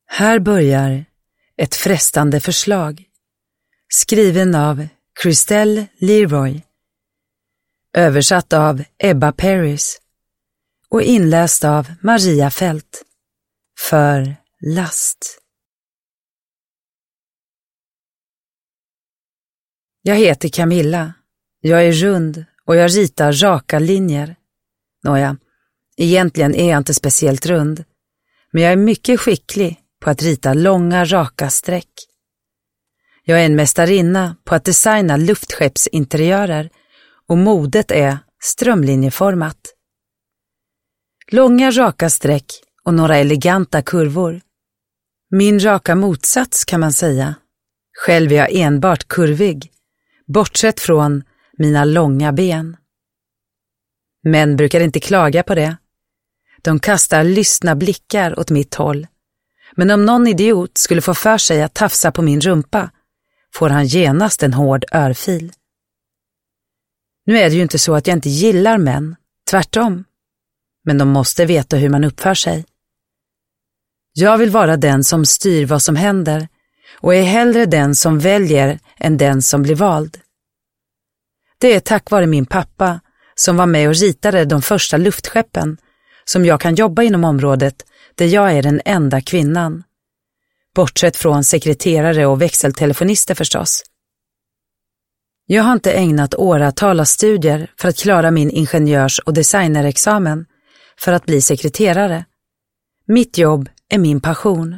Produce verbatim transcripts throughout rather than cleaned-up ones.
Här börjar ett frestande förslag, skriven av Christelle Leroy, översatt av Ebba Paris och inläst av Maria Fält för Last. Jag heter Camilla, jag är rund och jag ritar raka linjer. Nåja, egentligen är jag inte speciellt rund, men jag är mycket skicklig på att rita långa raka streck. Jag är en mästarinna på att designa luftskeppsinteriörer och modet är strömlinjeformat. Långa raka streck och några eleganta kurvor. Min raka motsats kan man säga. Själv är jag enbart kurvig, bortsett från mina långa ben. Män brukar inte klaga på det. De kastar lystna blickar åt mitt håll. Men om någon idiot skulle få för sig att tafsa på min rumpa får han genast en hård örfil. Nu är det ju inte så att jag inte gillar män, tvärtom. Men de måste veta hur man uppför sig. Jag vill vara den som styr vad som händer och är hellre den som väljer än den som blir vald. Det är tack vare min pappa som var med och ritade de första luftskeppen som jag kan jobba inom området där jag är den enda kvinnan. Bortsett från sekreterare och växeltelefonister förstås. Jag har inte ägnat åratal av studier för att klara min ingenjörs- och designerexamen för att bli sekreterare. Mitt jobb är min passion.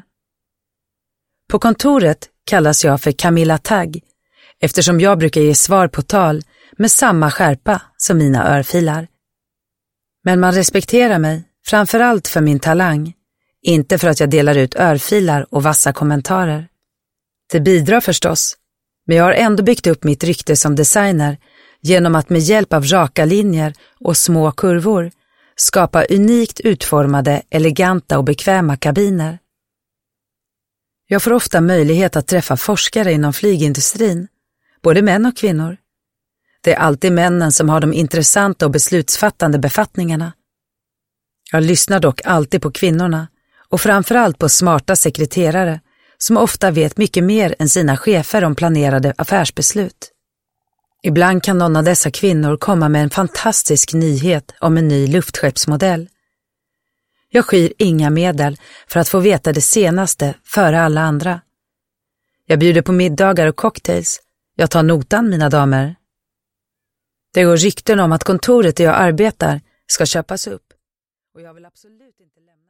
På kontoret kallas jag för Camilla Tagg eftersom jag brukar ge svar på tal med samma skärpa som mina örfilar. Men man respekterar mig framförallt för min talang, inte för att jag delar ut örfilar och vassa kommentarer. Det bidrar förstås, men jag har ändå byggt upp mitt rykte som designer genom att med hjälp av raka linjer och små kurvor skapa unikt utformade, eleganta och bekväma kabiner. Jag får ofta möjlighet att träffa forskare inom flygindustrin, både män och kvinnor. Det är alltid männen som har de intressanta och beslutsfattande befattningarna. Jag lyssnar dock alltid på kvinnorna och framförallt på smarta sekreterare som ofta vet mycket mer än sina chefer om planerade affärsbeslut. Ibland kan någon av dessa kvinnor komma med en fantastisk nyhet om en ny luftskeppsmodell. Jag skyr inga medel för att få veta det senaste före alla andra. Jag bjuder på middagar och cocktails. Jag tar notan, mina damer. Det går rykten om att kontoret där jag arbetar ska köpas upp och jag vill absolut inte lämna